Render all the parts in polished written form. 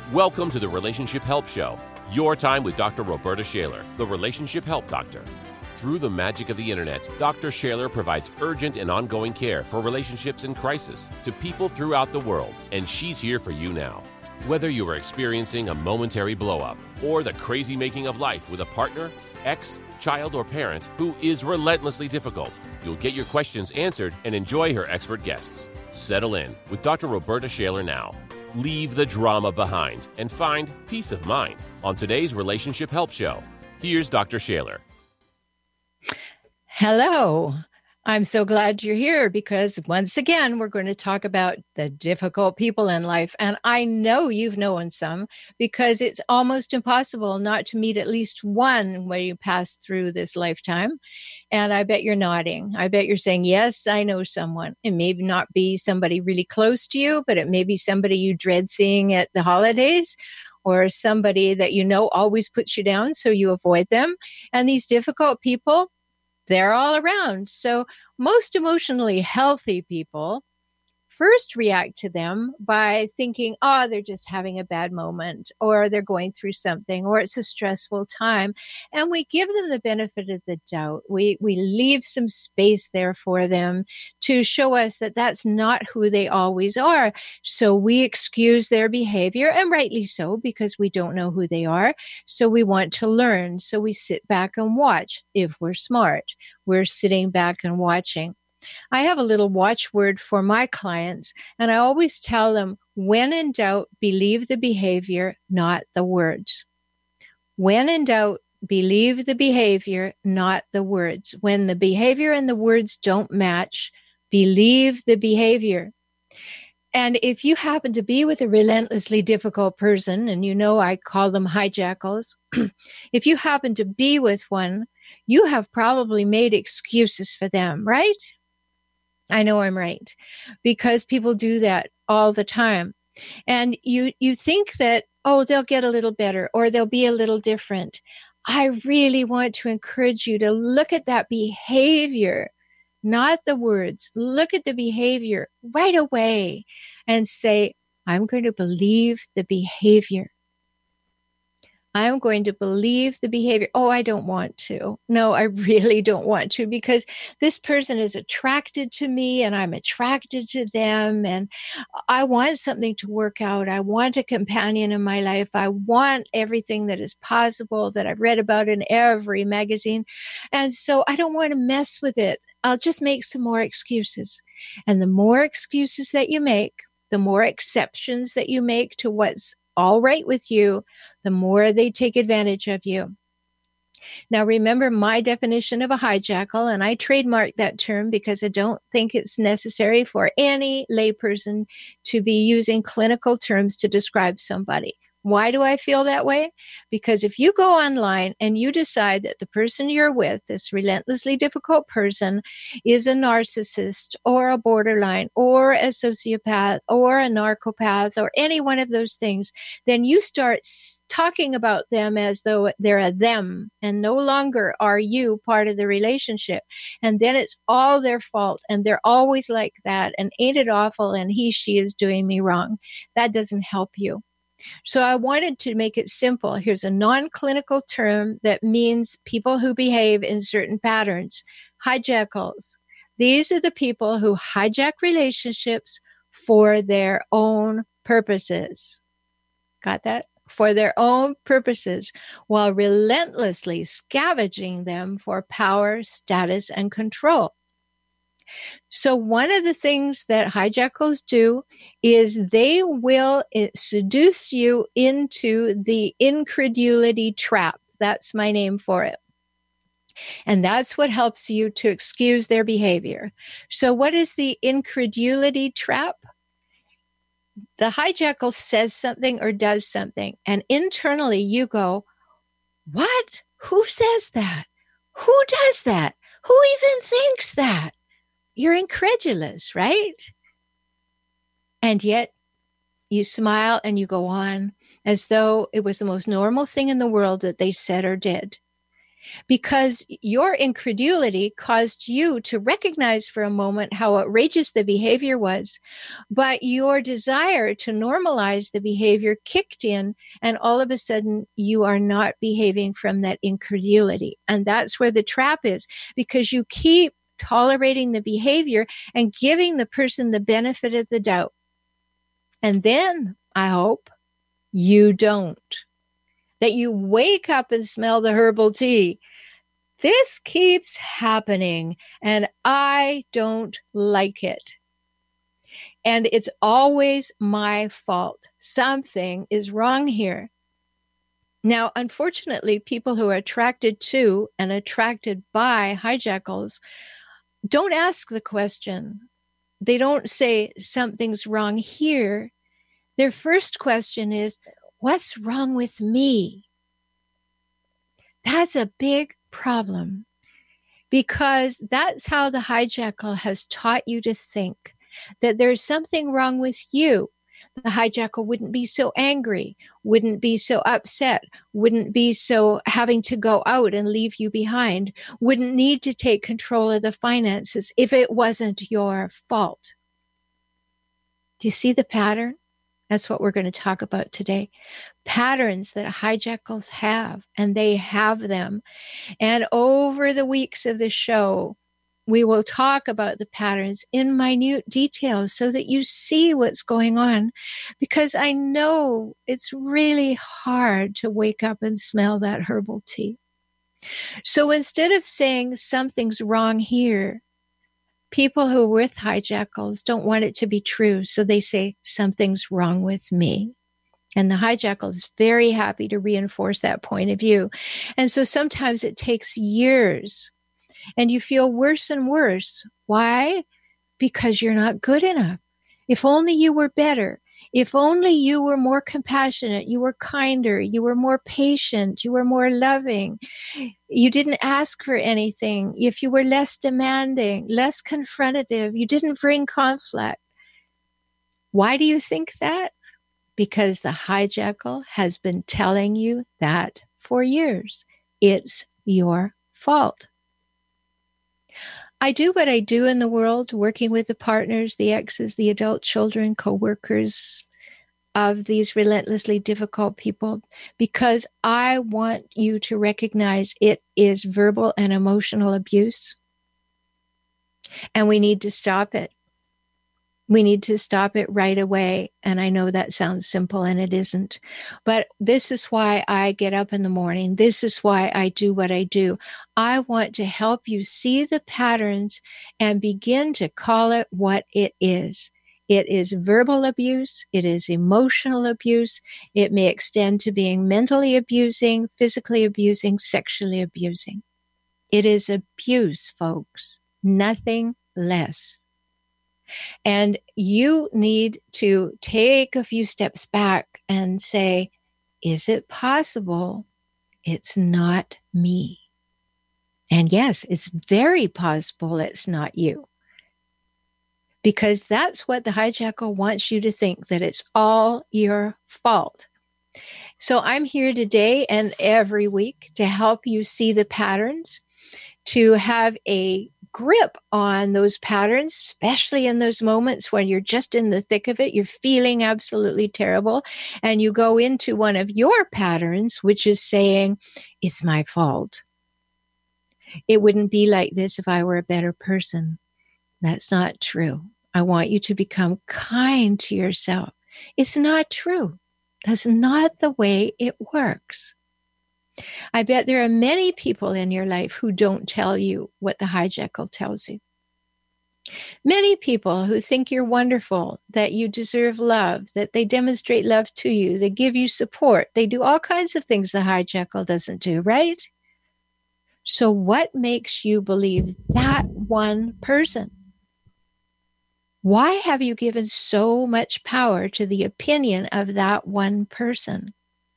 Welcome to the Relationship Help Show, your time with Dr. Roberta Shaler, the Relationship Help Doctor. Through the magic of the internet, Dr. Shaler provides urgent and ongoing care for relationships in crisis to people throughout the world, and she's here for you now. Whether you are experiencing a momentary blow-up or the crazy making of life with a partner, ex, child, or parent who is relentlessly difficult, you'll get your questions answered and enjoy her expert guests. Settle in with Dr. Roberta Shaler now. Leave the drama behind and find peace of mind on today's Relationship Help Show. Here's Dr. Shaler. Hello. I'm so glad you're here because once again, we're going to talk about the difficult people in life. And I know you've known some because it's almost impossible not to meet at least one when you pass through this lifetime. And I bet you're nodding. I bet you're saying, yes, I know someone. It may not be somebody really close to you, but it may be somebody you dread seeing at the holidays, or somebody that you know always puts you down, so you avoid them. And these difficult people, they're all around. So most emotionally healthy people first react to them by thinking, oh, they're just having a bad moment, or they're going through something, or it's a stressful time. And we give them the benefit of the doubt. We leave some space there for them to show us that that's not who they always are. So we excuse their behavior, and rightly so, because we don't know who they are. So we want to learn. So we sit back and watch. If we're smart, we're sitting back and watching. I have a little watchword for my clients, and I always tell them, when in doubt, believe the behavior, not the words. When in doubt, believe the behavior, not the words. When the behavior and the words don't match, believe the behavior. And if you happen to be with a relentlessly difficult person, and you know I call them hijackals, if you happen to be with one, you have probably made excuses for them, right? I know I'm right, because people do that all the time. And you think that, oh, they'll get a little better or they'll be a little different. I really want to encourage you to look at that behavior, not the words. Look at the behavior right away and say, I'm going to believe the behavior. I'm going to believe the behavior. Oh, I don't want to. No, I really don't want to, because this person is attracted to me and I'm attracted to them. And I want something to work out. I want a companion in my life. I want everything that is possible that I've read about in every magazine. And so I don't want to mess with it. I'll just make some more excuses. And the more excuses that you make, the more exceptions that you make to what's all right with you, the more they take advantage of you. Now, remember my definition of a hijackal, and I trademarked that term because I don't think it's necessary for any layperson to be using clinical terms to describe somebody. Why do I feel that way? Because if you go online and you decide that the person you're with, this relentlessly difficult person, is a narcissist or a borderline or a sociopath or a narcopath or any one of those things, then you start talking about them as though they're a them, and no longer are you part of the relationship. And then it's all their fault, and they're always like that, and ain't it awful, and she is doing me wrong. That doesn't help you. So I wanted to make it simple. Here's a non-clinical term that means people who behave in certain patterns. Hijackals. These are the people who hijack relationships for their own purposes. Got that? For their own purposes, while relentlessly scavenging them for power, status, and control. So one of the things that hijackals do is they will seduce you into the incredulity trap. That's my name for it. And that's what helps you to excuse their behavior. So what is the incredulity trap? The hijackal says something or does something, and internally you go, what? Who says that? Who does that? Who even thinks that? You're incredulous, right? And yet you smile and you go on as though it was the most normal thing in the world that they said or did. because your incredulity caused you to recognize for a moment how outrageous the behavior was, but your desire to normalize the behavior kicked in, and all of a sudden you are not behaving from that incredulity. And that's where the trap is, because you keep tolerating the behavior and giving the person the benefit of the doubt. And then, I hope, you don't. That you wake up and smell the herbal tea. This keeps happening, and I don't like it. And it's always my fault. Something is wrong here. Now, unfortunately, people who are attracted to and attracted by hijackals don't ask the question. They don't say something's wrong here. Their first question is, what's wrong with me? That's a big problem, because that's how the hijackal has taught you to think, that there's something wrong with you. The hijackal wouldn't be so angry, wouldn't be so upset, wouldn't be so having to go out and leave you behind, wouldn't need to take control of the finances if it wasn't your fault. Do you see the pattern? That's what we're going to talk about today. Patterns that hijackals have, and they have them. And over the weeks of the show, we will talk about the patterns in minute details so that you see what's going on, because I know it's really hard to wake up and smell that herbal tea. So instead of saying something's wrong here, people who are with hijackals don't want it to be true. So they say something's wrong with me. And the hijackal is very happy to reinforce that point of view. And so sometimes it takes years and you feel worse and worse. Why? Because you're not good enough. If only you were better. If only you were more compassionate, you were kinder, you were more patient, you were more loving, you didn't ask for anything, if you were less demanding, less confrontative, you didn't bring conflict. Why do you think that? Because the hijackal has been telling you that for years. It's your fault. I do what I do in the world, working with the partners, the exes, the adult children, co-workers of these relentlessly difficult people, because I want you to recognize it is verbal and emotional abuse. And we need to stop it. We need to stop it right away. And I know that sounds simple, and it isn't. But this is why I get up in the morning. This is why I do what I do. I want to help you see the patterns and begin to call it what it is. It is verbal abuse. It is emotional abuse. It may extend to being mentally abusing, physically abusing, sexually abusing. It is abuse, folks. Nothing less. And you need to take a few steps back and say, is it possible it's not me? And yes, it's very possible it's not you. Because that's what the hijackal wants you to think, that it's all your fault. So I'm here today and every week to help you see the patterns, to have a grip on those patterns, especially in those moments when you're just in the thick of it, you're feeling absolutely terrible, and you go into one of your patterns, which is saying, it's my fault. It wouldn't be like this if I were a better person. That's not true. I want you to become kind to yourself. It's not true. That's not the way it works. I bet there are many people in your life who don't tell you what the hijackal tells you. Many people who think you're wonderful, that you deserve love, that they demonstrate love to you, they give you support, they do all kinds of things the hijackal doesn't do, right? So what makes you believe that one person? Why have you given so much power to the opinion of that one person?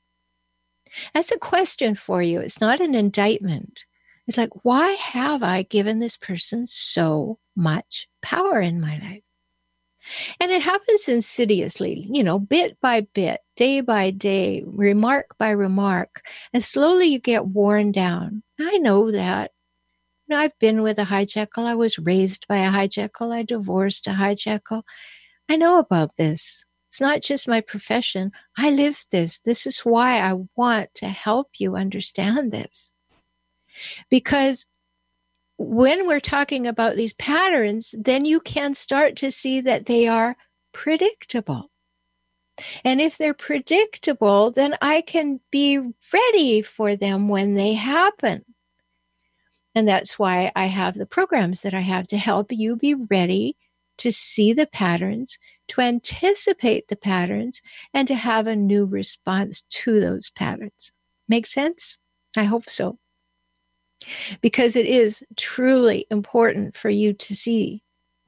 That's a question for you. It's not an indictment. It's like, why have I given this person so much power in my life? And it happens insidiously, bit by bit, day by day, remark by remark. And slowly you get worn down. I know that. I've been with a hijackal. I was raised by a hijackal. I divorced a hijackal. I know about this. It's not just my profession. I live this. This is why I want to help you understand this. Because when we're talking about these patterns, then you can start to see that they are predictable. And if they're predictable, then I can be ready for them when they happen. And that's why I have the programs that I have to help you be ready to see the patterns, to anticipate the patterns, and to have a new response to those patterns. Make sense? I hope so. Because it is truly important for you to see.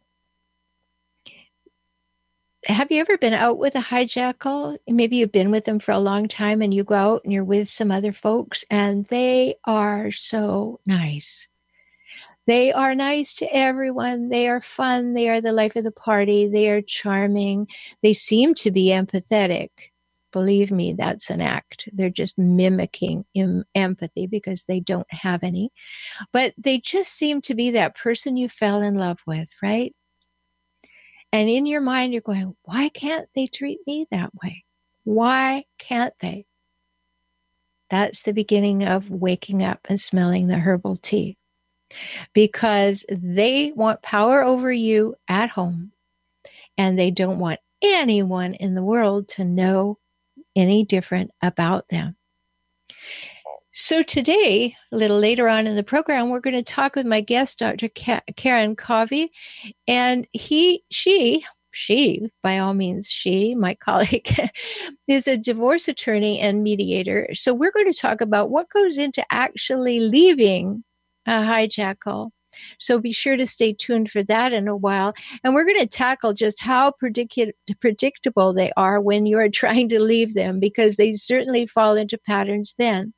Have you ever been out with a hijackal? Maybe you've been with them for a long time and you go out and you're with some other folks and they are so nice. They are nice to everyone. They are fun. They are the life of the party. They are charming. They seem to be empathetic. Believe me, that's an act. They're just mimicking empathy because they don't have any. But they just seem to be that person you fell in love with, right? And in your mind, you're going, why can't they treat me that way? Why can't they? That's the beginning of waking up and smelling the herbal tea. Because they want power over you at home. And they don't want anyone in the world to know any different about them. So today, a little later on in the program, we're going to talk with my guest, Dr. Karen Covey, and she, by all means, she, my colleague, is a divorce attorney and mediator. So we're going to talk about what goes into actually leaving a hijackal. So be sure to stay tuned for that in a while. And we're going to tackle just how predictable they are when you are trying to leave them, because they certainly fall into patterns then.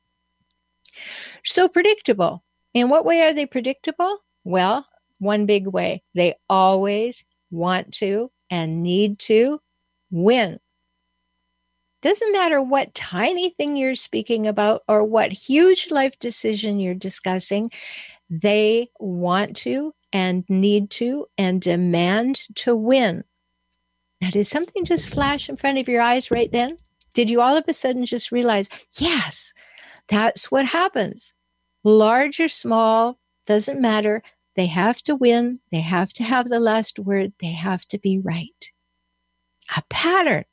So predictable. In what way are they predictable? Well, one big way. They always want to and need to win. Doesn't matter what tiny thing you're speaking about or what huge life decision you're discussing, they want to and need to and demand to win. Now, did something just flash in front of your eyes right then? Did you all of a sudden just realize, yes, that's what happens. Large or small, doesn't matter. They have to win. They have to have the last word. They have to be right. A pattern.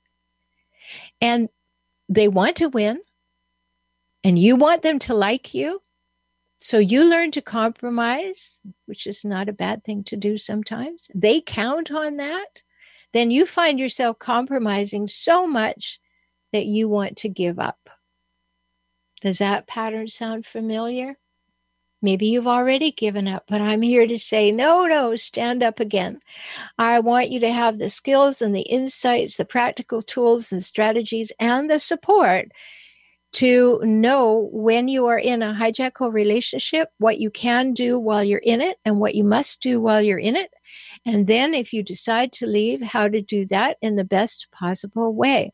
And they want to win. And you want them to like you. So you learn to compromise, which is not a bad thing to do sometimes. They count on that. Then you find yourself compromising so much that you want to give up. Does that pattern sound familiar? Maybe you've already given up, but I'm here to say, no, stand up again. I want you to have the skills and the insights, the practical tools and strategies, and the support to know when you are in a hijackal relationship, what you can do while you're in it and what you must do while you're in it. And then if you decide to leave, how to do that in the best possible way.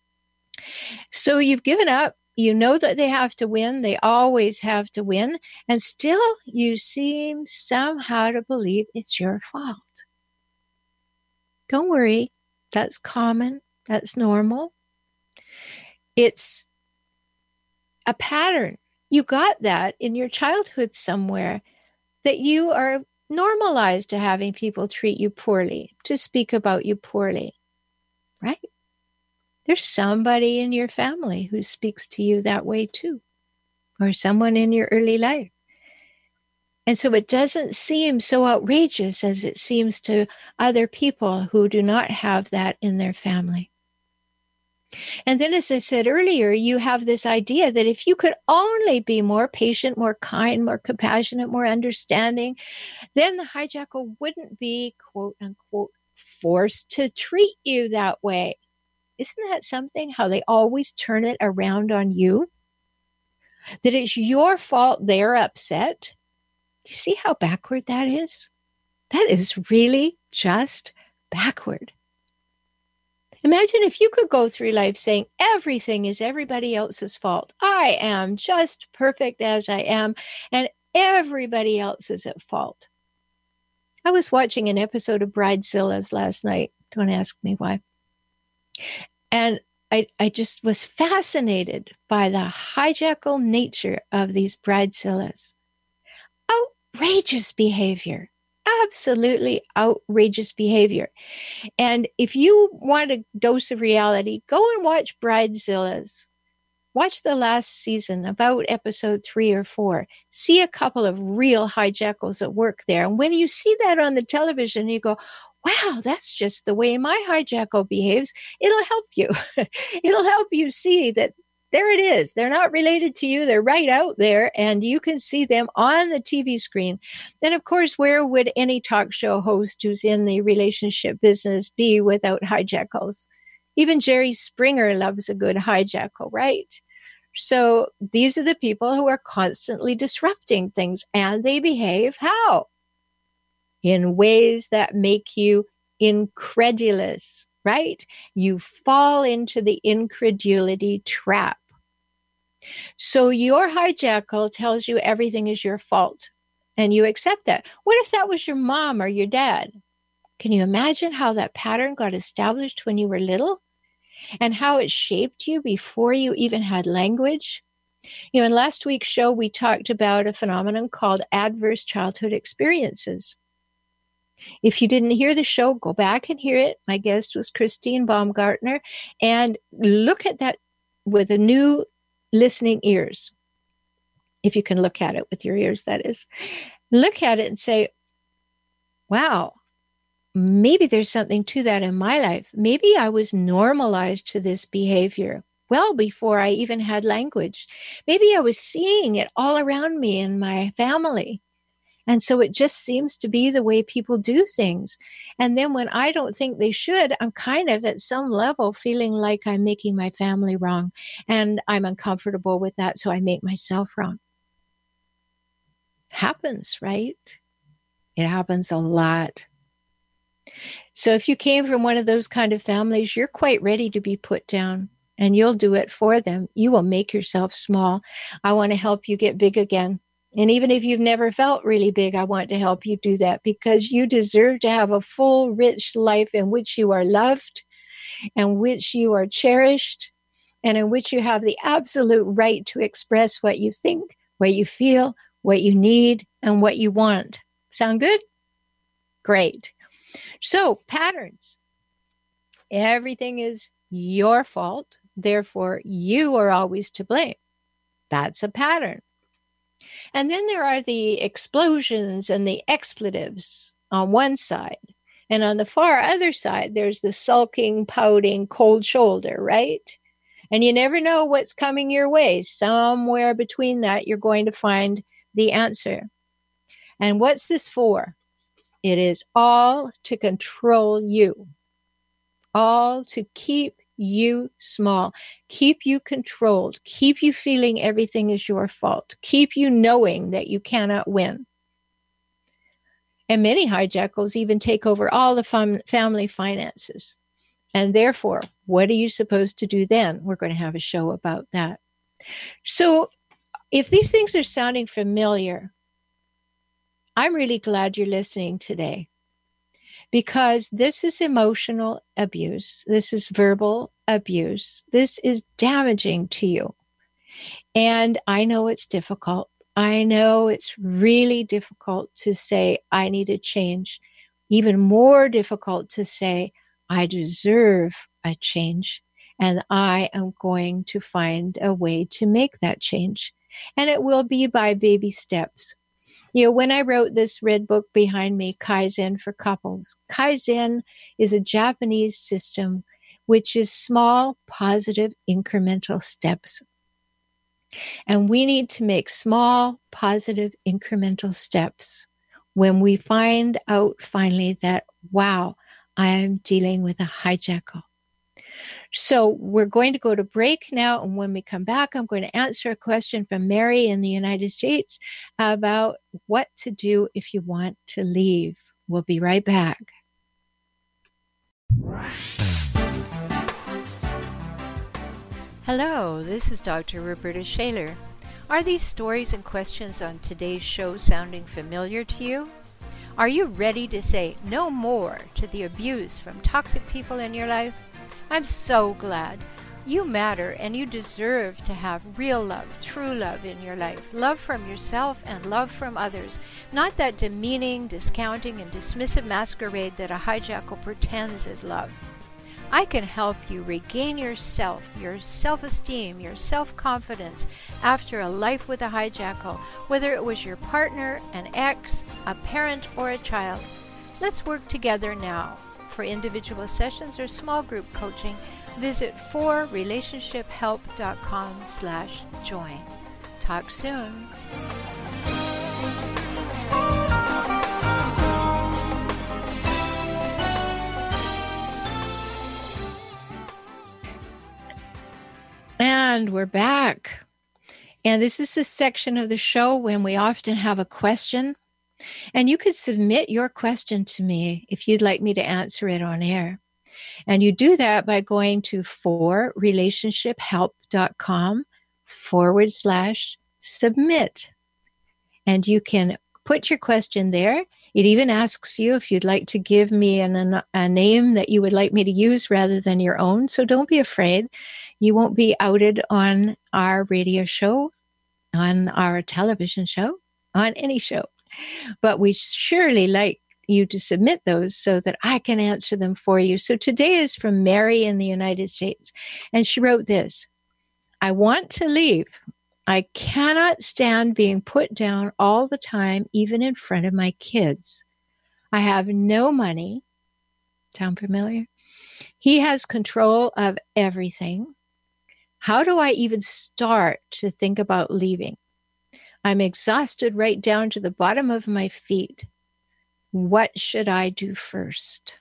So you've given up. You know that they have to win. They always have to win. And still you seem somehow to believe it's your fault. Don't worry. That's common. That's normal. It's a pattern. You got that in your childhood somewhere, that you are normalized to having people treat you poorly, to speak about you poorly, right? There's somebody in your family who speaks to you that way too, or someone in your early life. And so it doesn't seem so outrageous as it seems to other people who do not have that in their family. And then, as I said earlier, you have this idea that if you could only be more patient, more kind, more compassionate, more understanding, then the hijackal wouldn't be, quote unquote, forced to treat you that way. Isn't that something, how they always turn it around on you? That it's your fault they're upset. Do you see how backward that is? That is really just backward. Imagine if you could go through life saying everything is everybody else's fault. I am just perfect as I am, and everybody else is at fault. I was watching an episode of Bridezillas last night. Don't ask me why. And I just was fascinated by the hijackal nature of these Bridezillas. Outrageous behavior. Absolutely outrageous behavior. And if you want a dose of reality, go and watch Bridezillas. Watch the last season, about episode 3 or 4. See a couple of real hijackals at work there. And when you see that on the television, you go, wow, that's just the way my hijackal behaves. It'll help you. It'll help you see that there it is. They're not related to you. They're right out there, and you can see them on the TV screen. Then, of course, where would any talk show host who's in the relationship business be without hijackals? Even Jerry Springer loves a good hijackal, right? So these are the people who are constantly disrupting things, and they behave how? In ways that make you incredulous, right? You fall into the incredulity trap. So your hijackal tells you everything is your fault, and you accept that. What if that was your mom or your dad? Can you imagine how that pattern got established when you were little, and how it shaped you before you even had language? You know, in last week's show, we talked about a phenomenon called adverse childhood experiences. If you didn't hear the show, go back and hear it. My guest was Christine Baumgartner, and look at that with a new listening ears. If you can look at it with your ears, that is. Look at it and say, wow, maybe there's something to that in my life. Maybe I was normalized to this behavior well before I even had language. Maybe I was seeing it all around me in my family. And so it just seems to be the way people do things. And then when I don't think they should, I'm kind of at some level feeling like I'm making my family wrong. And I'm uncomfortable with that, so I make myself wrong. Happens, right? It happens a lot. So if you came from one of those kind of families, you're quite ready to be put down, and you'll do it for them. You will make yourself small. I want to help you get big again. And even if you've never felt really big, I want to help you do that, because you deserve to have a full, rich life in which you are loved, and which you are cherished, and in which you have the absolute right to express what you think, what you feel, what you need, and what you want. Sound good? Great. So, patterns. Everything is your fault. Therefore, you are always to blame. That's a pattern. And then there are the explosions and the expletives on one side. And on the far other side, there's the sulking, pouting, cold shoulder, right? And you never know what's coming your way. Somewhere between that, you're going to find the answer. And what's this for? It is all to control you, all to keep you small, keep you controlled, keep you feeling everything is your fault, keep you knowing that you cannot win. And many hijackals even take over all the family finances. And therefore, what are you supposed to do then? We're going to have a show about that. So if these things are sounding familiar, I'm really glad you're listening today, because this is emotional abuse. This is verbal abuse. This is damaging to you. And I know it's difficult. I know it's really difficult to say, I need a change. Even more difficult to say, I deserve a change, and I am going to find a way to make that change. And it will be by baby steps. You know, when I wrote this red book behind me, Kaizen for Couples, Kaizen is a Japanese system which is small, positive, incremental steps. And we need to make small, positive, incremental steps when we find out finally that, wow, I am dealing with a hijackal. So we're going to go to break now. And when we come back, I'm going to answer a question from Mary in the United States about what to do if you want to leave. We'll be right back. Hello, this is Dr. Roberta Shaler. Are these stories and questions on today's show sounding familiar to you? Are you ready to say no more to the abuse from toxic people in your life? I'm so glad. You matter and you deserve to have real love, true love in your life. Love from yourself and love from others. Not that demeaning, discounting, and dismissive masquerade that a hijackal pretends is love. I can help you regain yourself, your self-esteem, your self-confidence after a life with a hijackal, whether it was your partner, an ex, a parent, or a child. Let's work together now. For individual sessions or small group coaching, visit forrelationshiphelp.com/join. Talk soon. And we're back. And this is the section of the show when we often have a question. And you could submit your question to me if you'd like me to answer it on air. And you do that by going to forrelationshiphelp.com/submit. And you can put your question there. It even asks you if you'd like to give me a name that you would like me to use rather than your own. So don't be afraid. You won't be outed on our radio show, on our television show, on any show. But we surely like you to submit those so that I can answer them for you. So today is from Mary in the United States. And she wrote this: I want to leave. I cannot stand being put down all the time, even in front of my kids. I have no money. Sound familiar? He has control of everything. How do I even start to think about leaving? I'm exhausted right down to the bottom of my feet. What should I do first?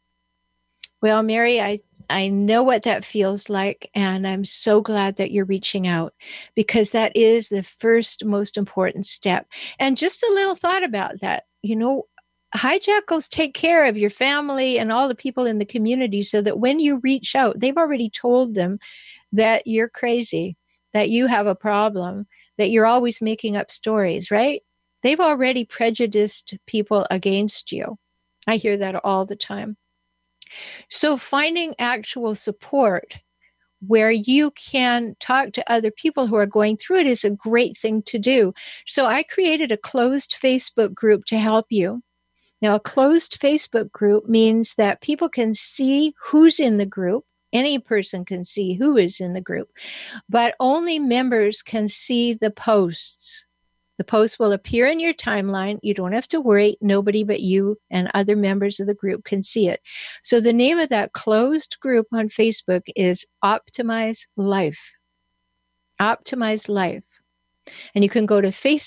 Well, Mary, I know what that feels like, and I'm so glad that you're reaching out, because that is the first most important step. And just a little thought about that. You know, hijackals take care of your family and all the people in the community so that when you reach out, they've already told them that you're crazy, that you have a problem, that you're always making up stories, right? They've already prejudiced people against you. I hear that all the time. So finding actual support where you can talk to other people who are going through it is a great thing to do. So I created a closed Facebook group to help you. Now, a closed Facebook group means that people can see who's in the group. Any person can see who is in the group, but only members can see the posts. The post will appear in your timeline. You don't have to worry. Nobody but you and other members of the group can see it. So the name of that closed group on Facebook is Optimize Life. Optimize Life. And you can go to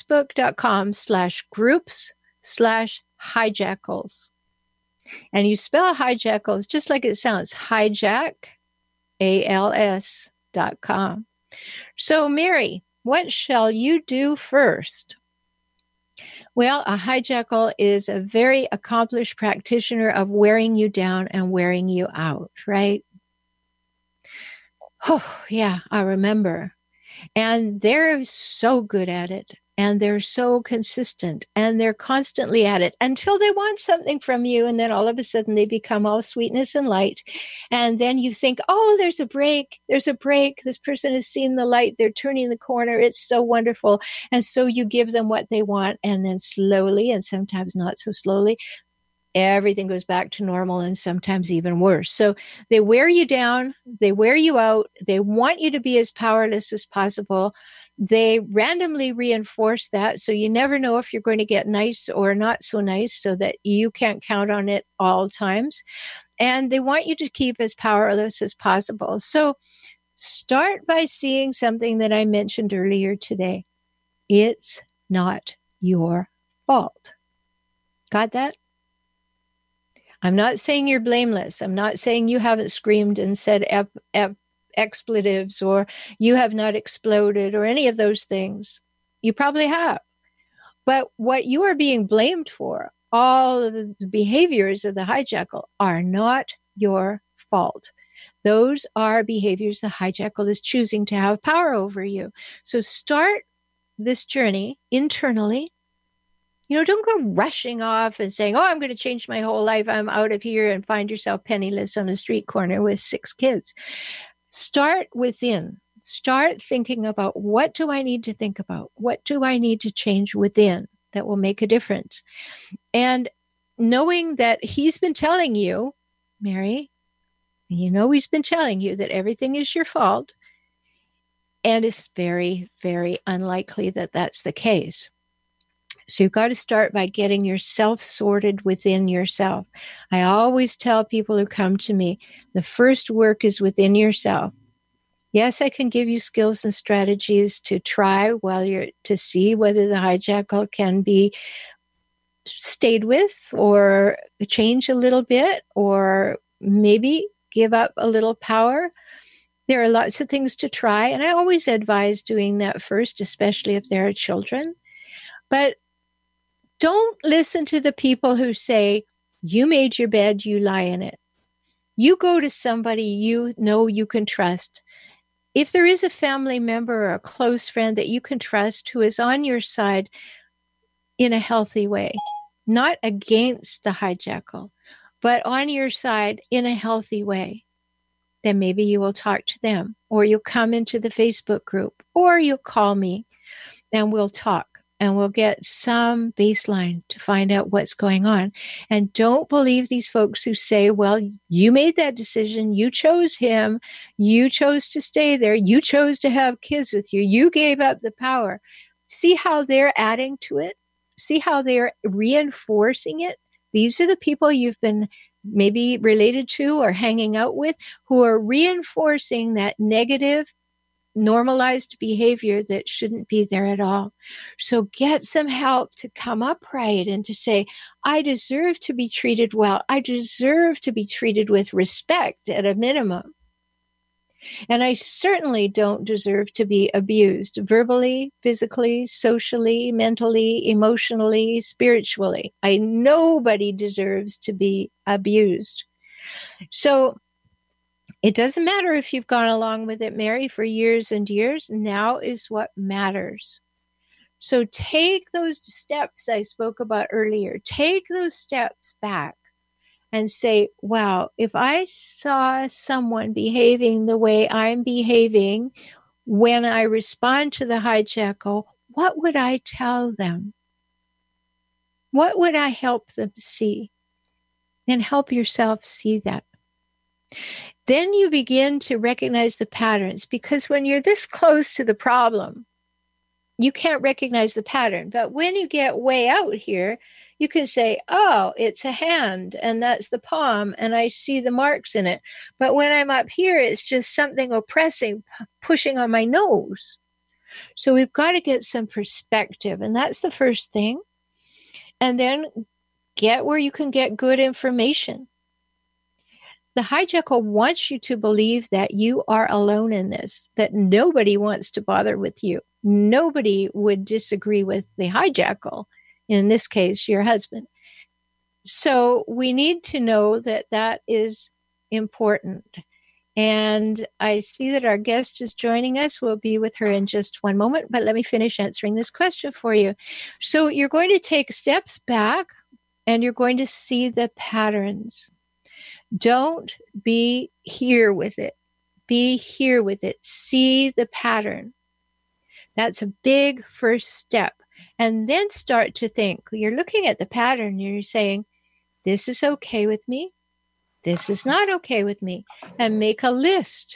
facebook.com/groups/hijackals. And you spell hijackals just like it sounds, hijack, ALS.com. So Mary, what shall you do first? Well, a hijackal is a very accomplished practitioner of wearing you down and wearing you out, right? Oh, yeah, I remember. And they're so good at it. And they're so consistent. And they're constantly at it until they want something from you. And then all of a sudden they become all sweetness and light. And then you think, oh, there's a break. There's a break. This person has seen the light. They're turning the corner. It's so wonderful. And so you give them what they want. And then slowly, and sometimes not so slowly, everything goes back to normal and sometimes even worse. So they wear you down. They wear you out. They want you to be as powerless as possible. They randomly reinforce that. So you never know if you're going to get nice or not so nice, so that you can't count on it all times. And they want you to keep as powerless as possible. So start by seeing something that I mentioned earlier today. It's not your fault. Got that? I'm not saying you're blameless. I'm not saying you haven't screamed and said expletives, or you have not exploded, or any of those things. You probably have. But what you are being blamed for, all of the behaviors of the hijackal, are not your fault. Those are behaviors the hijackal is choosing to have power over you. So start this journey internally. Don't go rushing off and saying, oh, I'm going to change my whole life. I'm out of here, and find yourself penniless on a street corner with 6 kids. Start within. Start thinking about, what do I need to think about? What do I need to change within that will make a difference? And knowing that he's been telling you, Mary, he's been telling you that everything is your fault. And it's very, very unlikely that that's the case. So you've got to start by getting yourself sorted within yourself. I always tell people who come to me, the first work is within yourself. Yes, I can give you skills and strategies to try to see whether the hijackal can be stayed with or change a little bit, or maybe give up a little power. There are lots of things to try, and I always advise doing that first, especially if there are children. But don't listen to the people who say, you made your bed, you lie in it. You go to somebody you know you can trust. If there is a family member or a close friend that you can trust who is on your side in a healthy way, not against the hijackal, but on your side in a healthy way, then maybe you will talk to them, or you'll come into the Facebook group, or you'll call me and we'll talk. And we'll get some baseline to find out what's going on. And don't believe these folks who say, well, you made that decision. You chose him. You chose to stay there. You chose to have kids with you. You gave up the power. See how they're adding to it? See how they're reinforcing it? These are the people you've been maybe related to or hanging out with, who are reinforcing that negative, normalized behavior that shouldn't be there at all. So get some help to come upright and to say, I deserve to be treated well. I deserve to be treated with respect at a minimum. And I certainly don't deserve to be abused verbally, physically, socially, mentally, emotionally, spiritually. Nobody deserves to be abused. So it doesn't matter if you've gone along with it, Mary, for years and years. Now is what matters. So take those steps I spoke about earlier. Take those steps back and say, wow, if I saw someone behaving the way I'm behaving when I respond to the hijackal, what would I tell them? What would I help them see? And help yourself see that. Then you begin to recognize the patterns, because when you're this close to the problem, you can't recognize the pattern. But when you get way out here, you can say, oh, it's a hand, and that's the palm, and I see the marks in it. But when I'm up here, it's just something oppressing, pushing on my nose. So we've got to get some perspective, and that's the first thing. And then get where you can get good information. The hijackal wants you to believe that you are alone in this, that nobody wants to bother with you. Nobody would disagree with the hijackal, in this case, your husband. So we need to know that that is important. And I see that our guest is joining us. We'll be with her in just one moment, but let me finish answering this question for you. So you're going to take steps back, and you're going to see the patterns. Don't be here with it. Be here with it. See the pattern. That's a big first step. And then start to think. You're looking at the pattern. You're saying, this is okay with me. This is not okay with me. And make a list.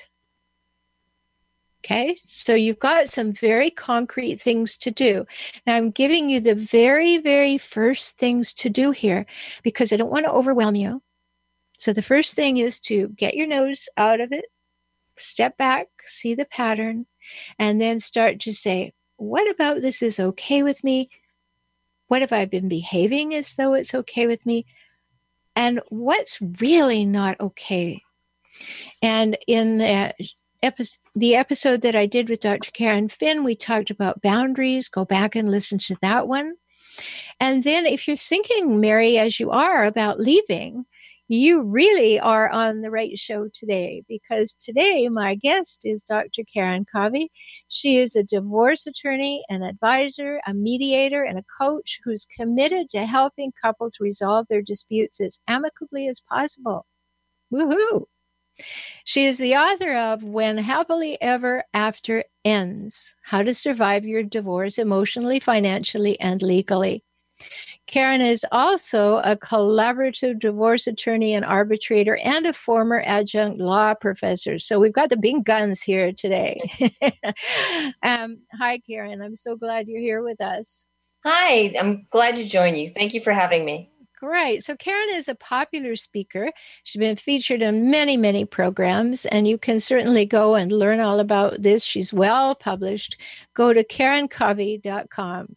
Okay, so you've got some very concrete things to do. Now, I'm giving you the very, very first things to do here, because I don't want to overwhelm you. So the first thing is to get your nose out of it, step back, see the pattern, and then start to say, what about this is okay with me? What have I been behaving as though it's okay with me? And what's really not okay? And in the episode that I did with Dr. Karen Finn, we talked about boundaries. Go back and listen to that one. And then if you're thinking, Mary, as you are, about leaving, You really are on the right show today, because today my guest is Dr. Karen Covey. She is a divorce attorney, an advisor, a mediator, and a coach who's committed to helping couples resolve their disputes as amicably as possible. Woohoo! She is the author of When Happily Ever After Ends: How to Survive Your Divorce Emotionally, Financially, and Legally. Karen is also a collaborative divorce attorney and arbitrator and a former adjunct law professor. So we've got the big guns here today. Hi, Karen. I'm so glad you're here with us. Hi, I'm glad to join you. Thank you for having me. Great. So Karen is a popular speaker. She's been featured in many, many programs, and you can certainly go and learn all about this. She's well published. Go to KarenCovey.com,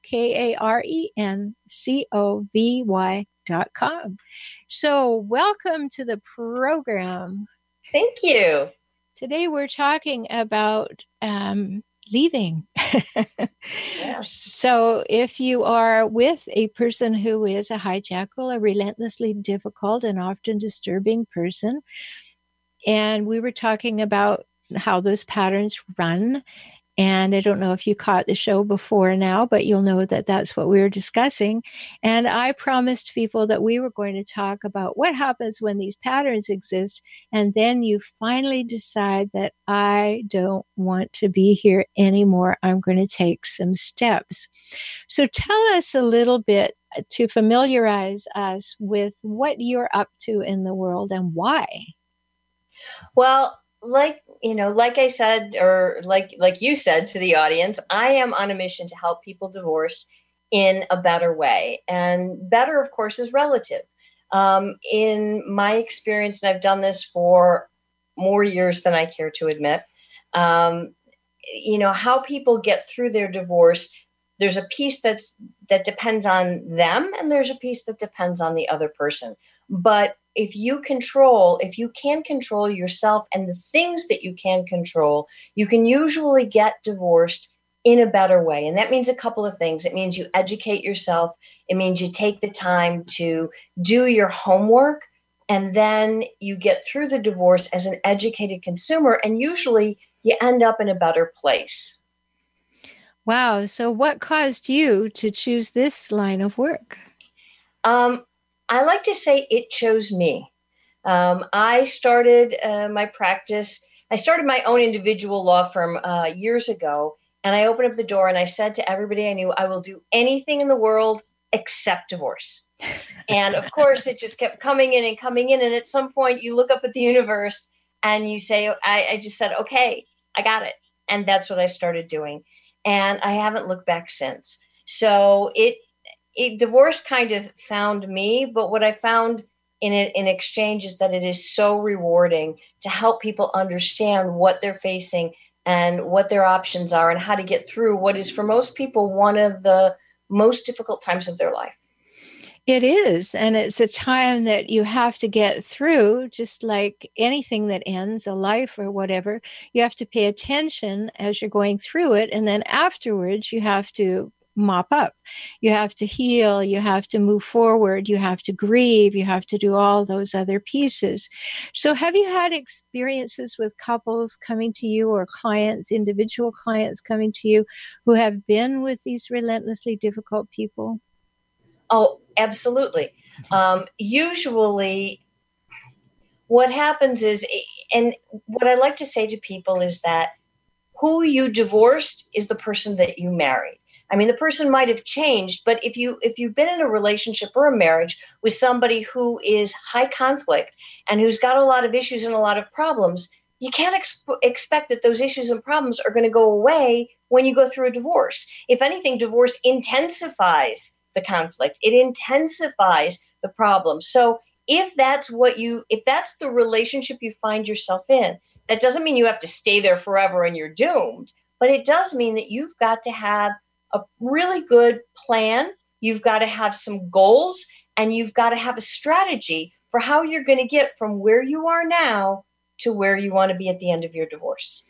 KarenCovy.com. So welcome to the program. Thank you. Today we're talking about leaving. Yeah. So if you are with a person who is a hijackal, a relentlessly difficult and often disturbing person, and we were talking about how those patterns run. And I don't know if you caught the show before now, but you'll know that that's what we were discussing. And I promised people that we were going to talk about what happens when these patterns exist. And then you finally decide that I don't want to be here anymore. I'm going to take some steps. So tell us a little bit to familiarize us with what you're up to in the world and why. Well, like I said, or like you said to the audience, I am on a mission to help people divorce in a better way. And better, of course, is relative. In my experience, and I've done this for more years than I care to admit, how people get through their divorce, there's a piece that depends on them, and there's a piece that depends on the other person. But if you can control yourself and the things that you can control, you can usually get divorced in a better way. And that means a couple of things. It means you educate yourself. It means you take the time to do your homework, and then you get through the divorce as an educated consumer, and usually you end up in a better place. Wow. So what caused you to choose this line of work? I like to say it chose me. I started my practice. I started my own individual law firm years ago, and I opened up the door and I said to everybody I knew, I will do anything in the world except divorce. And of course, it just kept coming in and coming in. And at some point, you look up at the universe and you say, I just said, okay, I got it. And that's what I started doing. And I haven't looked back since. So divorce kind of found me, but what I found in exchange is that it is so rewarding to help people understand what they're facing and what their options are and how to get through what is for most people one of the most difficult times of their life. It is. And it's a time that you have to get through, just like anything that ends, a life or whatever. You have to pay attention as you're going through it. And then afterwards, you have to mop up. You have to heal. You have to move forward. You have to grieve. You have to do all those other pieces. So have you had experiences with couples coming to you, or clients, individual clients coming to you, who have been with these relentlessly difficult people? Oh, absolutely. Usually what happens is, and what I like to say to people is that who you divorced is the person that you married. I mean, the person might have changed, but if you've been in a relationship or a marriage with somebody who is high conflict and who's got a lot of issues and a lot of problems, you can't expect that those issues and problems are going to go away when you go through a divorce. If anything, divorce intensifies the conflict. It intensifies the problem. So if that's the relationship you find yourself in, that doesn't mean you have to stay there forever and you're doomed, but it does mean that you've got to have a really good plan. You've got to have some goals, and you've got to have a strategy for how you're going to get from where you are now to where you want to be at the end of your divorce.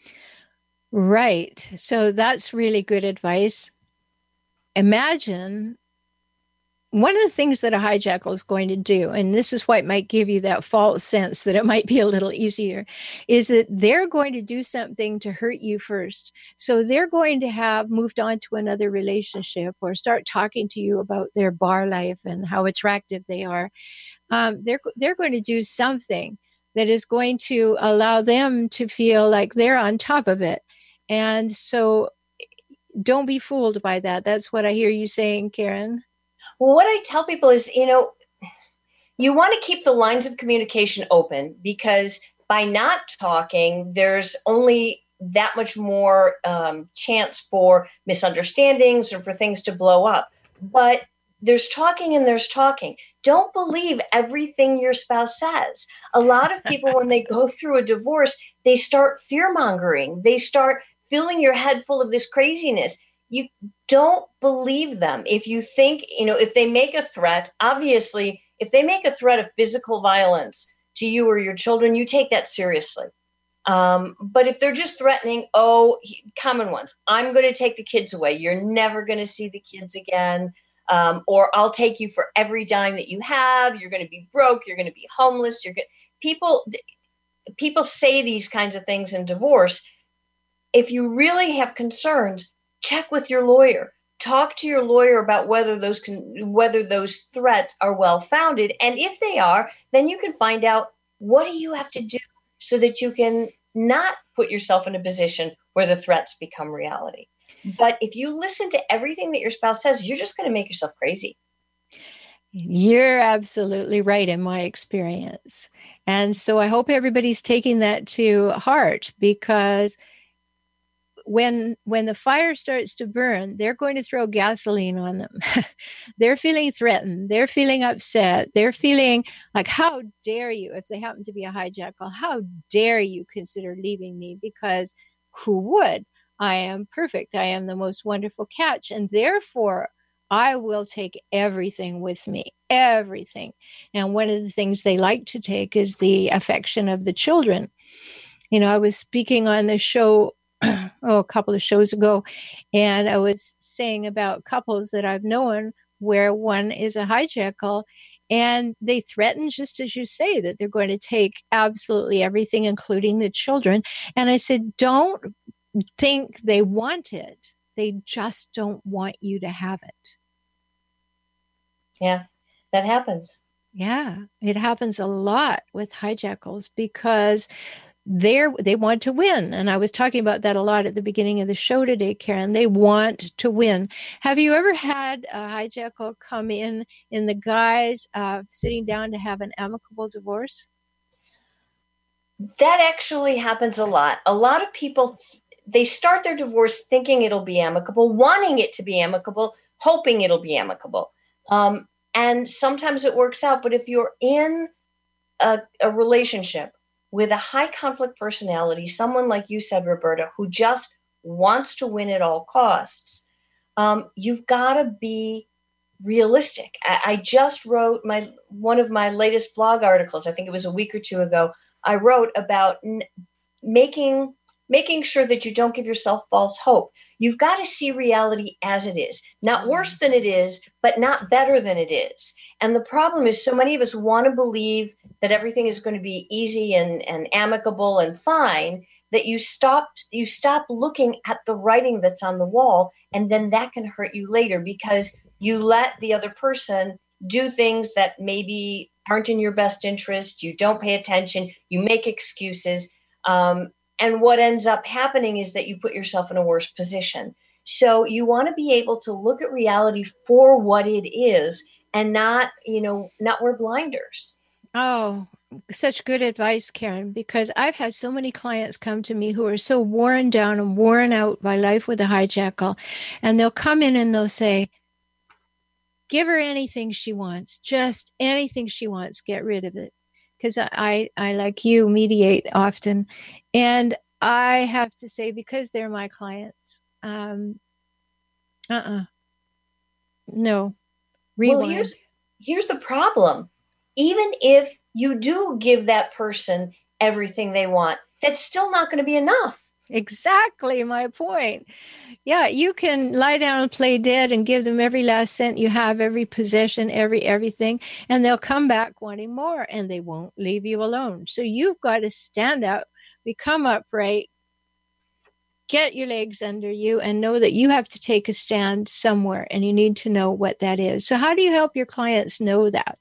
Right. So that's really good advice. Imagine one of the things that a hijackal is going to do, and this is what might give you that false sense that it might be a little easier, is that they're going to do something to hurt you first. So they're going to have moved on to another relationship or start talking to you about their bar life and how attractive they are. They're going to do something that is going to allow them to feel like they're on top of it. And so don't be fooled by that. That's what I hear you saying, Karen. Well, what I tell people is, you want to keep the lines of communication open, because by not talking, there's only that much more chance for misunderstandings or for things to blow up. But there's talking and there's talking. Don't believe everything your spouse says. A lot of people, when they go through a divorce, they start fear-mongering. They start filling your head full of this craziness. You don't believe them. If you think, if they make a threat, obviously, if they make a threat of physical violence to you or your children, you take that seriously. But if they're just threatening, common ones, I'm going to take the kids away. You're never going to see the kids again. Or I'll take you for every dime that you have. You're going to be broke. You're going to be homeless. People say these kinds of things in divorce. If you really have concerns, check with your lawyer. Talk to your lawyer about whether those threats are well-founded. And if they are, then you can find out, what do you have to do so that you can not put yourself in a position where the threats become reality. But if you listen to everything that your spouse says, you're just going to make yourself crazy. You're absolutely right in my experience. And so I hope everybody's taking that to heart, because when the fire starts to burn, they're going to throw gasoline on them. They're feeling threatened. They're feeling upset. They're feeling like, how dare you, if they happen to be a hijackal, how dare you consider leaving me? Because who would? I am perfect. I am the most wonderful catch. And therefore, I will take everything with me, everything. And one of the things they like to take is the affection of the children. I was speaking on the show a couple of shows ago, and I was saying about couples that I've known where one is a hijackal, and they threaten, just as you say, that they're going to take absolutely everything, including the children. And I said, don't think they want it. They just don't want you to have it. Yeah, that happens. Yeah, it happens a lot with hijackals because they want to win. And I was talking about that a lot at the beginning of the show today, Karen. They want to win. Have you ever had a hijackal come in the guise of sitting down to have an amicable divorce? That actually happens a lot. A lot of people, they start their divorce thinking it'll be amicable, wanting it to be amicable, hoping it'll be amicable. And sometimes it works out. But if you're in a relationship with a high conflict personality, someone like you said, Roberta, who just wants to win at all costs, you've got to be realistic. I just wrote one of my latest blog articles. I think it was a week or two ago. I wrote about making sure that you don't give yourself false hope. You've got to see reality as it is, not worse than it is, but not better than it is. And the problem is, so many of us want to believe that everything is going to be easy and amicable and fine, that you stop looking at the writing that's on the wall, and then that can hurt you later because you let the other person do things that maybe aren't in your best interest. You don't pay attention. You make excuses. And what ends up happening is that you put yourself in a worse position. So you want to be able to look at reality for what it is and not wear blinders. Oh, such good advice, Karen, because I've had so many clients come to me who are so worn down and worn out by life with a hijackal. And they'll come in and they'll say, give her anything she wants, just anything she wants, get rid of it. Because I, like you, mediate often. And I have to say, because they're my clients, no. Rewind. Well, here's the problem. Even if you do give that person everything they want, that's still not going to be enough. Exactly my point. Yeah, you can lie down and play dead and give them every last cent you have, every possession, everything, and they'll come back wanting more and they won't leave you alone. So you've got to stand up, become upright, get your legs under you, and know that you have to take a stand somewhere, and you need to know what that is. So how do you help your clients know that?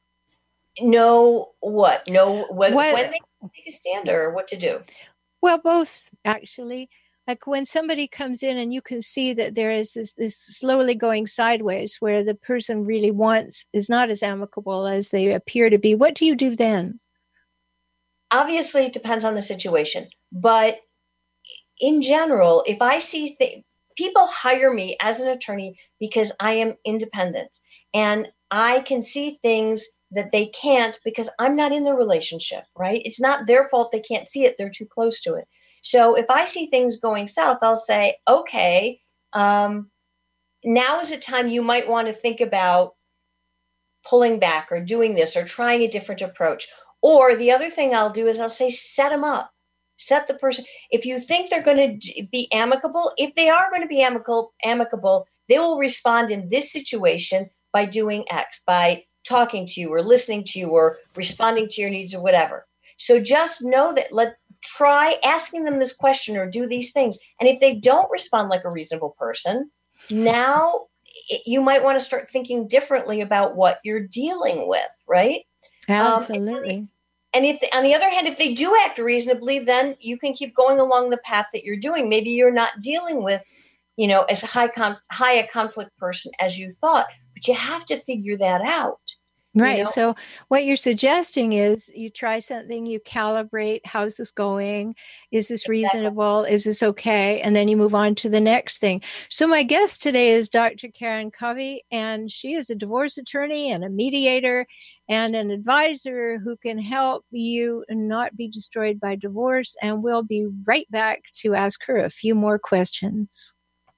Know what? Know when they take a stand or what to do? Well, both, actually. Like when somebody comes in and you can see that there is this slowly going sideways where the person really is not as amicable as they appear to be. What do you do then? Obviously, it depends on the situation. But in general, if I see people hire me as an attorney because I am independent and I can see things that they can't because I'm not in the relationship, right? It's not their fault they can't see it. They're too close to it. So if I see things going south, I'll say, okay, now is a time you might want to think about pulling back or doing this or trying a different approach. Or the other thing I'll do is I'll say, set them up. Set the person. If you think they're going to be amicable, if they are going to be amicable, they will respond in this situation by doing X, by talking to you or listening to you or responding to your needs or whatever. So just know that try asking them this question or do these things. And if they don't respond like a reasonable person, now you might want to start thinking differently about what you're dealing with, right? Absolutely. And if on the other hand, if they do act reasonably, then you can keep going along the path that you're doing. Maybe you're not dealing with, as high a conflict person as you thought, but you have to figure that out. Right. So what you're suggesting is you try something, you calibrate, how's this going? Is this reasonable? Is this okay? And then you move on to the next thing. So my guest today is Dr. Karen Covey, and she is a divorce attorney and a mediator and an advisor who can help you not be destroyed by divorce. And we'll be right back to ask her a few more questions.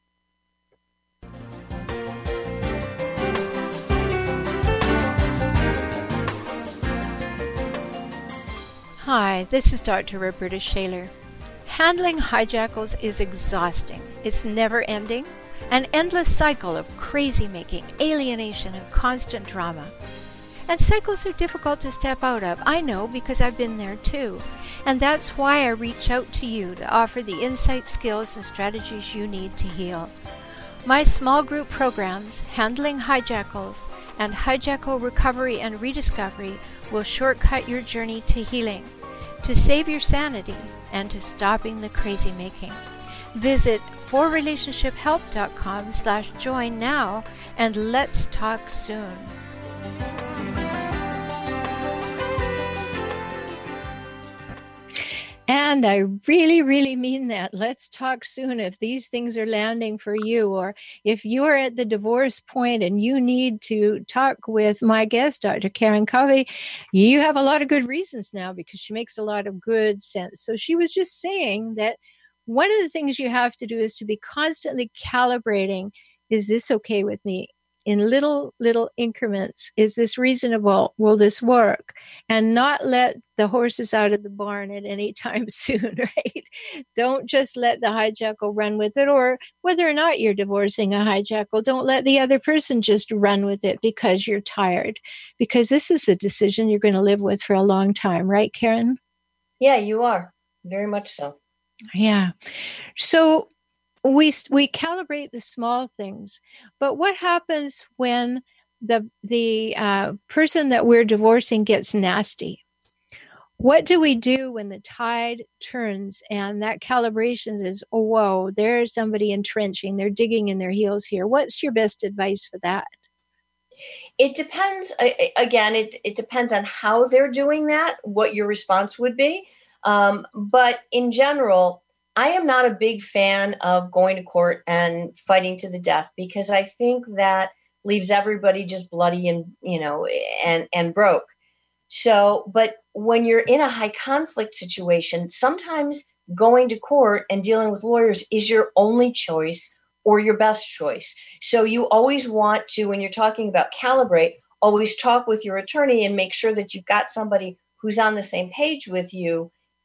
Hi, this is Dr. Roberta Shaler. Handling hijackals is exhausting. It's never ending, an endless cycle of crazy making, alienation, and constant drama. And cycles are difficult to step out of. I know because I've been there too. And that's why I reach out to you to offer the insight, skills, and strategies you need to heal. My small group programs, Handling Hijackals and Hijackal Recovery and Rediscovery, will shortcut your journey to healing, to save your sanity, and to stopping the crazy making. Visit forrelationshiphelp.com/join now, and let's talk soon. And I really, really mean that. Let's talk soon if these things are landing for you, or if you're at the divorce point and you need to talk with my guest, Dr. Karen Covey. You have a lot of good reasons now because she makes a lot of good sense. So she was just saying that one of the things you have to do is to be constantly calibrating, is this okay with me? In little increments. Is this reasonable? Will this work? And not let the horses out of the barn at any time soon, right? Don't just let the hijackal run with it, or whether or not you're divorcing a hijackal, don't let the other person just run with it because you're tired, because this is a decision you're going to live with for a long time, right, Karen? Yeah, you are. Very much so. Yeah. So we calibrate the small things, but what happens when the person that we're divorcing gets nasty? What do we do when the tide turns and that calibration is, oh, whoa, there's somebody entrenching, they're digging in their heels here? What's your best advice for that? It depends. Again, it depends on how they're doing that, what your response would be. But in general, I am not a big fan of going to court and fighting to the death, because I think that leaves everybody just bloody and, and broke. So, but when you're in a high conflict situation, sometimes going to court and dealing with lawyers is your only choice or your best choice. So you always want to, when you're talking about calibrate, always talk with your attorney and make sure that you've got somebody who's on the same page with you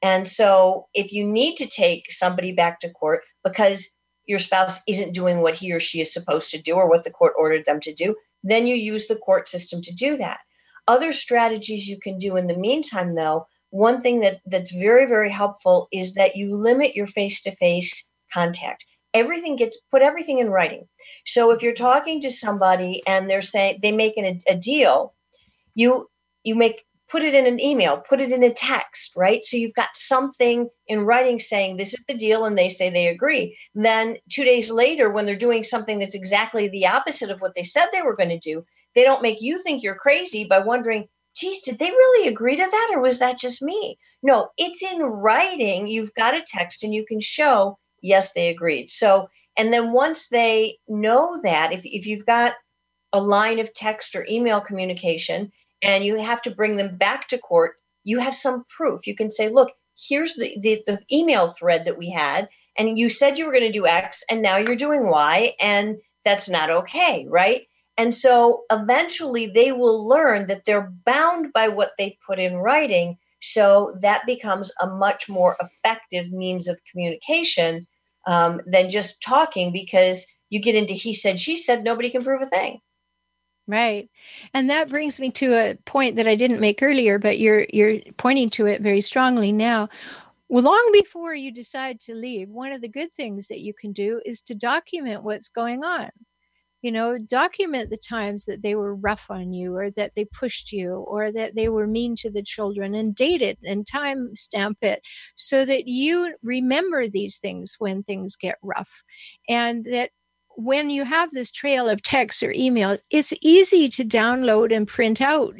And so if you need to take somebody back to court because your spouse isn't doing what he or she is supposed to do or what the court ordered them to do, then you use the court system to do that. Other strategies you can do in the meantime, though, one thing that's very, very helpful is that you limit your face-to-face contact. Put everything in writing. So if you're talking to somebody and they're saying they make a deal, you put it in an email, put it in a text, right? So you've got something in writing saying this is the deal, and they say they agree. Then 2 days later, when they're doing something that's exactly the opposite of what they said they were going to do, they don't make you think you're crazy by wondering, geez, did they really agree to that, or was that just me? No, it's in writing. You've got a text and you can show, yes, they agreed. So, and then once they know that, if you've got a line of text or email communication and you have to bring them back to court, you have some proof. You can say, look, here's the email thread that we had, and you said you were going to do X, and now you're doing Y, and that's not okay, right? And so eventually they will learn that they're bound by what they put in writing. So that becomes a much more effective means of communication than just talking, because you get into he said, she said, nobody can prove a thing. Right. And that brings me to a point that I didn't make earlier, but you're pointing to it very strongly now. Well, long before you decide to leave, one of the good things that you can do is to document what's going on. Document the times that they were rough on you, or that they pushed you, or that they were mean to the children, and date it and time stamp it so that you remember these things when things get rough. And that when you have this trail of texts or emails, it's easy to download and print out,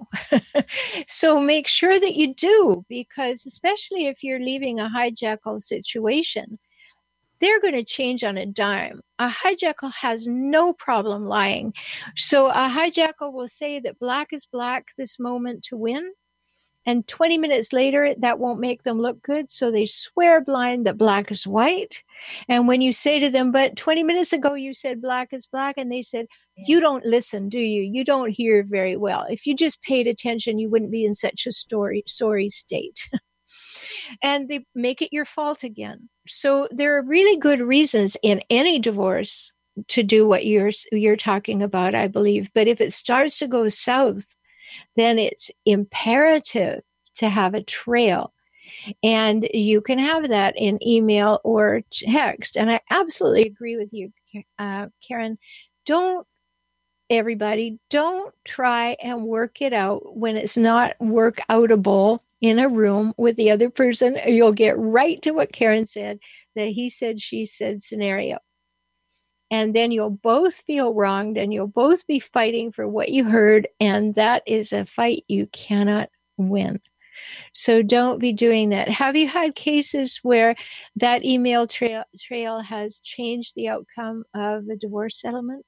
So make sure that you do, because especially if you're leaving a hijackal situation, they're going to change on a dime. A hijackal has no problem lying. So a hijackal will say that black is black this moment to win. And 20 minutes later, that won't make them look good. So they swear blind that black is white. And when you say to them, but 20 minutes ago, you said black is black. And they said, you don't listen, do you? You don't hear very well. If you just paid attention, you wouldn't be in such a sorry state. And they make it your fault again. So there are really good reasons in any divorce to do what you're talking about, I believe. But if it starts to go south, then it's imperative to have a trail. And you can have that in email or text. And I absolutely agree with you, Karen. Don't try and work it out when it's not work outable in a room with the other person. You'll get right to what Karen said, the he said, she said scenario. And then you'll both feel wronged, and you'll both be fighting for what you heard. And that is a fight you cannot win. So don't be doing that. Have you had cases where that email trail has changed the outcome of a divorce settlement?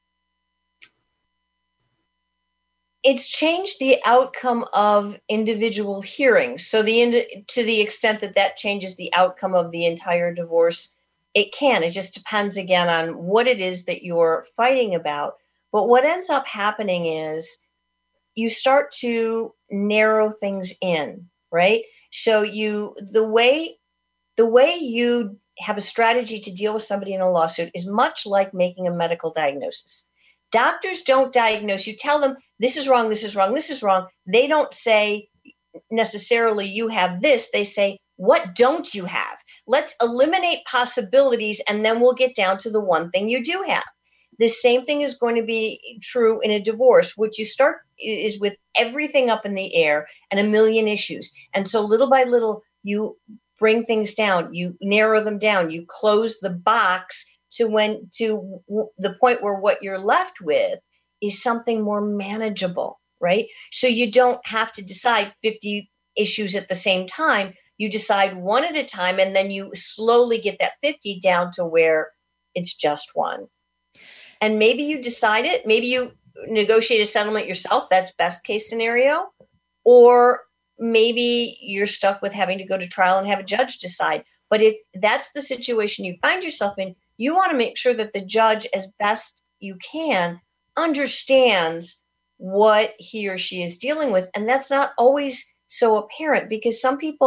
It's changed the outcome of individual hearings. So to the extent that changes the outcome of the entire divorce, it can. It just depends, again, on what it is that you're fighting about. But what ends up happening is you start to narrow things in, right? So the way you have a strategy to deal with somebody in a lawsuit is much like making a medical diagnosis. Doctors don't diagnose. You tell them this is wrong, this is wrong, this is wrong. They don't say necessarily you have this. They say, what don't you have? Let's eliminate possibilities, and then we'll get down to the one thing you do have. The same thing is going to be true in a divorce. What you start is with everything up in the air and a million issues. And so little by little, you bring things down, you narrow them down, you close the box to the point where what you're left with is something more manageable, right? So you don't have to decide 50 issues at the same time. You decide one at a time, and then you slowly get that 50 down to where it's just one. And maybe you decide it. Maybe you negotiate a settlement yourself. That's best case scenario. Or maybe you're stuck with having to go to trial and have a judge decide. But if that's the situation you find yourself in, you want to make sure that the judge, as best you can, understands what he or she is dealing with. And that's not always so apparent, because some people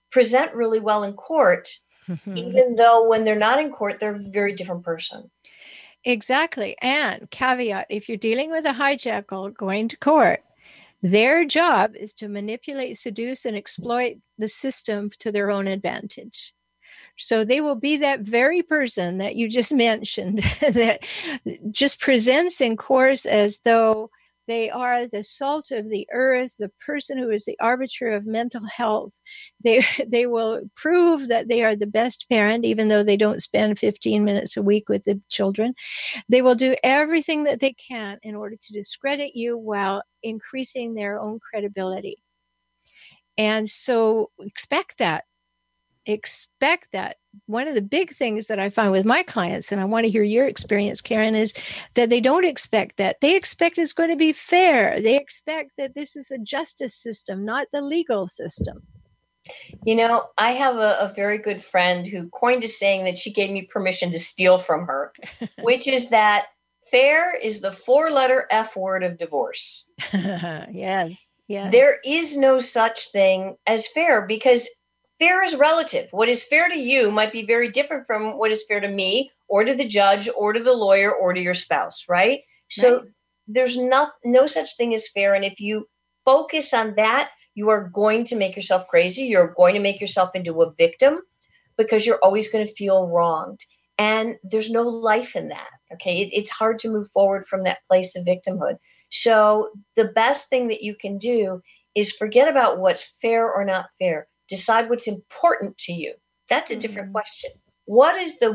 present really well in court, even though when they're not in court, they're a very different person. Exactly. And caveat, if you're dealing with a hijackal going to court, their job is to manipulate, seduce, and exploit the system to their own advantage. So they will be that very person that you just mentioned that just presents in course as though they are the salt of the earth, the person who is the arbiter of mental health. They will prove that they are the best parent, even though they don't spend 15 minutes a week with the children. They will do everything that they can in order to discredit you while increasing their own credibility. And so expect that. Expect that. One of the big things that I find with my clients, and I want to hear your experience, Karen, is that they don't expect that. They expect it's going to be fair. They expect that this is the justice system, not the legal system. You know, I have a very good friend who coined a saying that she gave me permission to steal from her, which is that fair is the 4-letter F word of divorce. Yes, yes. There is no such thing as fair, because fair is relative. What is fair to you might be very different from what is fair to me or to the judge or to the lawyer or to your spouse, right? So there's no such thing as fair. And if you focus on that, you are going to make yourself crazy. You're going to make yourself into a victim because you're always going to feel wronged. And there's no life in that, okay? It's hard to move forward from that place of victimhood. So the best thing that you can do is forget about what's fair or not fair. Decide what's important to you. That's a different question. What are the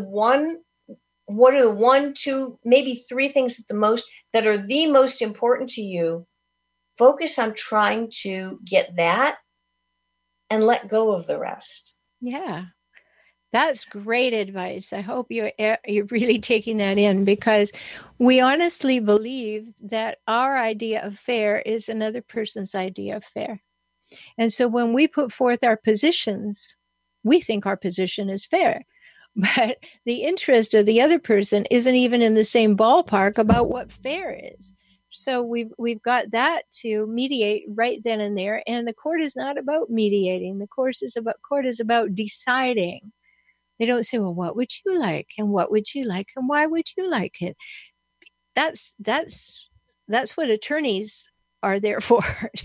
1, 2, maybe 3 things that are the most important to you? Focus on trying to get that and let go of the rest. Yeah. That's great advice. I hope you're really taking that in, because we honestly believe that our idea of fair is another person's idea of fair. And so when we put forth our positions, we think our position is fair, but the interest of the other person isn't even in the same ballpark about what fair is. So we've got that to mediate right then and there. And the court is not about mediating. The court is about deciding. They don't say, well, what would you like? And what would you like? And why would you like it? That's what attorneys are there for,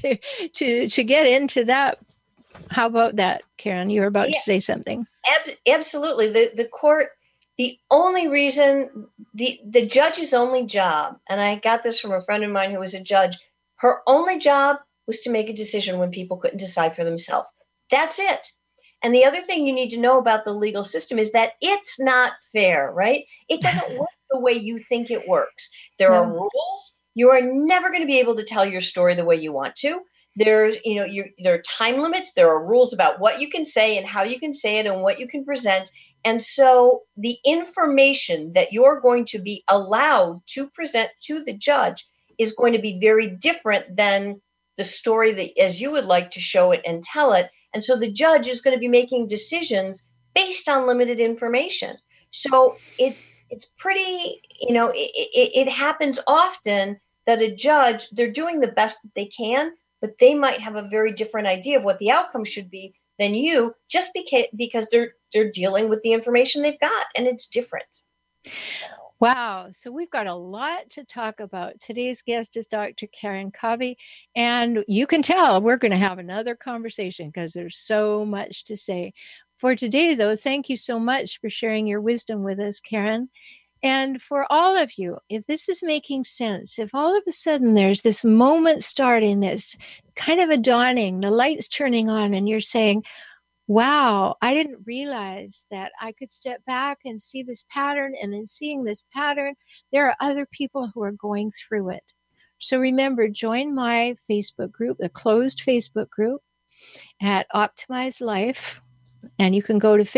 to get into that. How about that, Karen? You were about to say something. Absolutely. The court, the only reason, the judge's only job, and I got this from a friend of mine who was a judge, her only job was to make a decision when people couldn't decide for themselves. That's it. And the other thing you need to know about the legal system is that it's not fair, right? It doesn't work the way you think it works. There are rules. You are never going to be able to tell your story the way you want to. There are time limits. There are rules about what you can say and how you can say it and what you can present. And so the information that you're going to be allowed to present to the judge is going to be very different than the story that as you would like to show it and tell it. And so the judge is going to be making decisions based on limited information. So it's pretty, it happens often that a judge, they're doing the best that they can, but they might have a very different idea of what the outcome should be than you, just because they're dealing with the information they've got, and it's different. Wow. So we've got a lot to talk about. Today's guest is Dr. Karen Covey, and you can tell we're going to have another conversation because there's so much to say. For today, though, thank you so much for sharing your wisdom with us, Karen. And for all of you, if this is making sense, if all of a sudden there's this moment starting that's kind of a dawning, the light's turning on, and you're saying, wow, I didn't realize that I could step back and see this pattern. And in seeing this pattern, there are other people who are going through it. So remember, join my Facebook group, the closed Facebook group at Optimize Life. And you can go to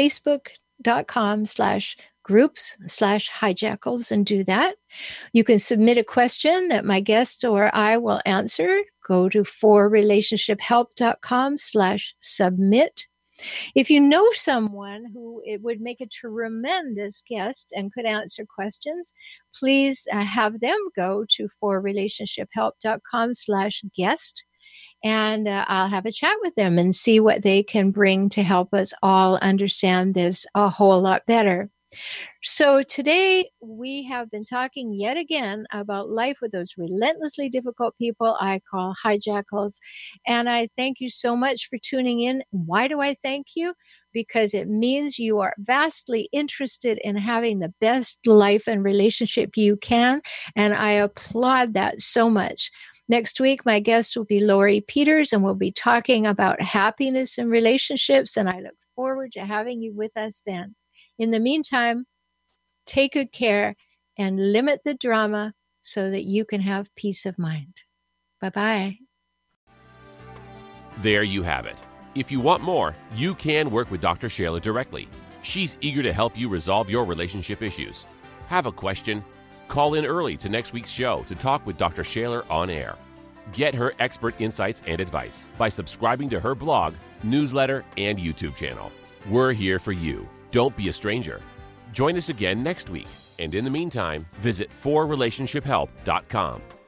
facebook.com/groups/hijackals and do that. You can submit a question that my guest or I will answer. Go to forrelationshiphelp.com/submit. If you know someone who it would make a tremendous guest and could answer questions, please have them go to forrelationshiphelp.com/guest. and I'll have a chat with them and see what they can bring to help us all understand this a whole lot better. So today we have been talking yet again about life with those relentlessly difficult people I call hijackals. And I thank you so much for tuning in. Why do I thank you? Because it means you are vastly interested in having the best life and relationship you can. And I applaud that so much. Next week, my guest will be Lori Peters, and we'll be talking about happiness in relationships. And I look forward to having you with us then. In the meantime, take good care and limit the drama so that you can have peace of mind. Bye-bye. There you have it. If you want more, you can work with Dr. Shaler directly. She's eager to help you resolve your relationship issues. Have a question? Call in early to next week's show to talk with Dr. Shaler on air. Get her expert insights and advice by subscribing to her blog, newsletter, and YouTube channel. We're here for you. Don't be a stranger. Join us again next week. And in the meantime, visit forrelationshiphelp.com.